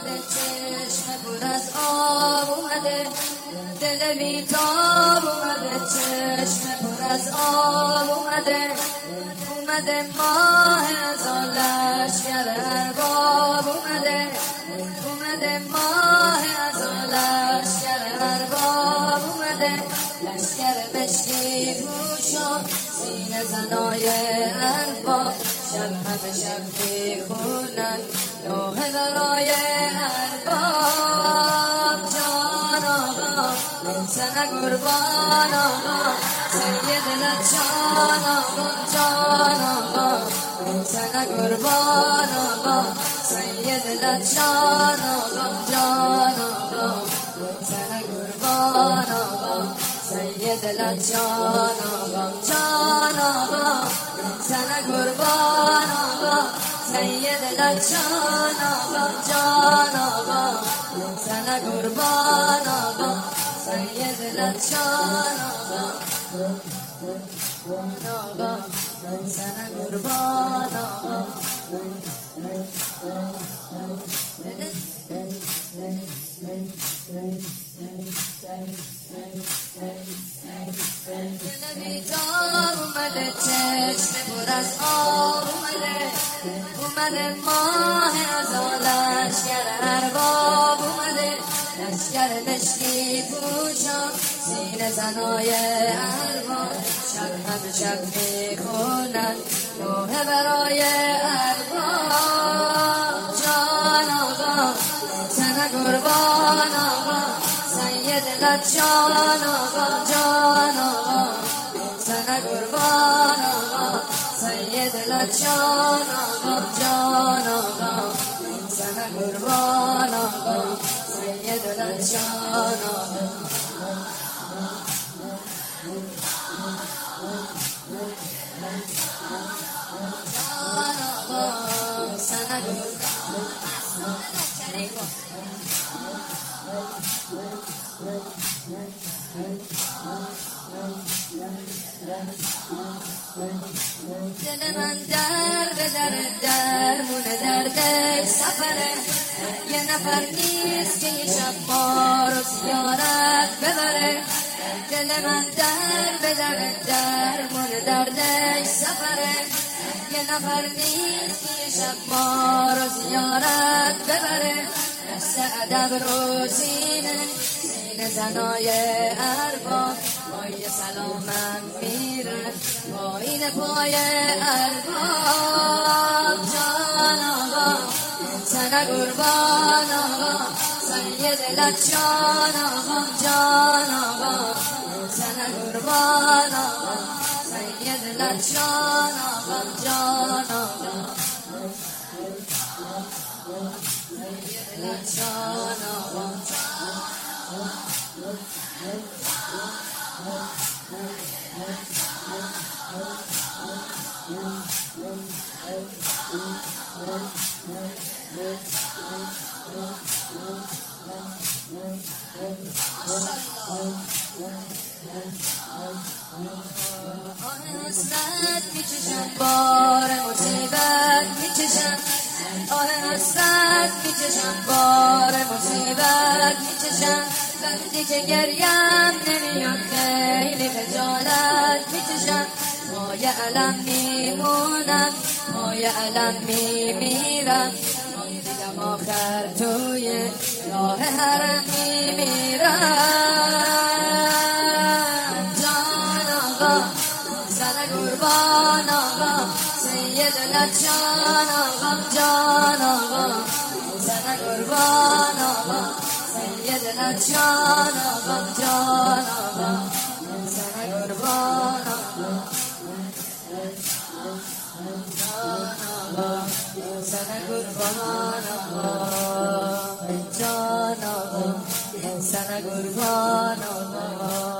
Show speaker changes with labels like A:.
A: اومده، چشم پر از آب اومده، دل بیتاب اومده، چشم پر از آب اومده، اومده ماه ازان لشکر ارباب اومده، اومده ماه ازان لشکر ارباب اومده، لشکر مشکی پوشا سینه زنای ارباب، شب همه شب میخونن نوحه برای ارباب. جان آقا سنه قربان آقا سید لجان آقا، جان آقا سنه قربان آقا سید لجان آقا، جان آقا سنه قربان آقا سید لجان آقا، جان آقا سنه قربان آقا سید لجان آقا، جان آقا سنه قربان آقا سید لجان آقا، آقا سنه قربان آقا. دل بیدار اومده، چشم پر از آب اومده، اومده ماه ازان لشکر ارباب اومده، لشکر مشکی پوشا سینه زنای ارباب، شب همه شب میخونن نوحه برای ارباب. جان آقا سنه قربان آقا سید لجان آقا، جان آقا سنه قربان آقا سید لجان آقا، جان آقا سنه قربان آقا سید لجان آقا. جان آقا سنه دل من در به درمون دردش سفره، یه نفر نیست که یه شب ما رو زیارت ببره، دل من در به درمون دردش سفره، یه نفر نیست که یه شب ما رو زیارت ببره، دست ادب رو سینه زنای ارباب، پای سلامم میرن پایین پای ارباب. جان آقا سنه قربان آقا سید لجان آقا، جان آقا سنه قربان آقا سید لجان آقا، جان آقا سید لجان آقا. حسرت میچشم بار مصیبت میچشم، آه حسرت میچشم بار مصیبت میچشم، وقتی که گریم نمیاد خیلی خجالت میچشم، پای علم میمونم پای علم میمیرم، دیدم آخر توی راه حرم میمیرم. جان آقا سنه قربان آقا سید لجان آقا، جان آقا سنه قربان آقا سید لجان آقا، جان آقا سنه قربان آقا، جان آقا سنه قربان آقا، جان آقا سنه قربان آقا.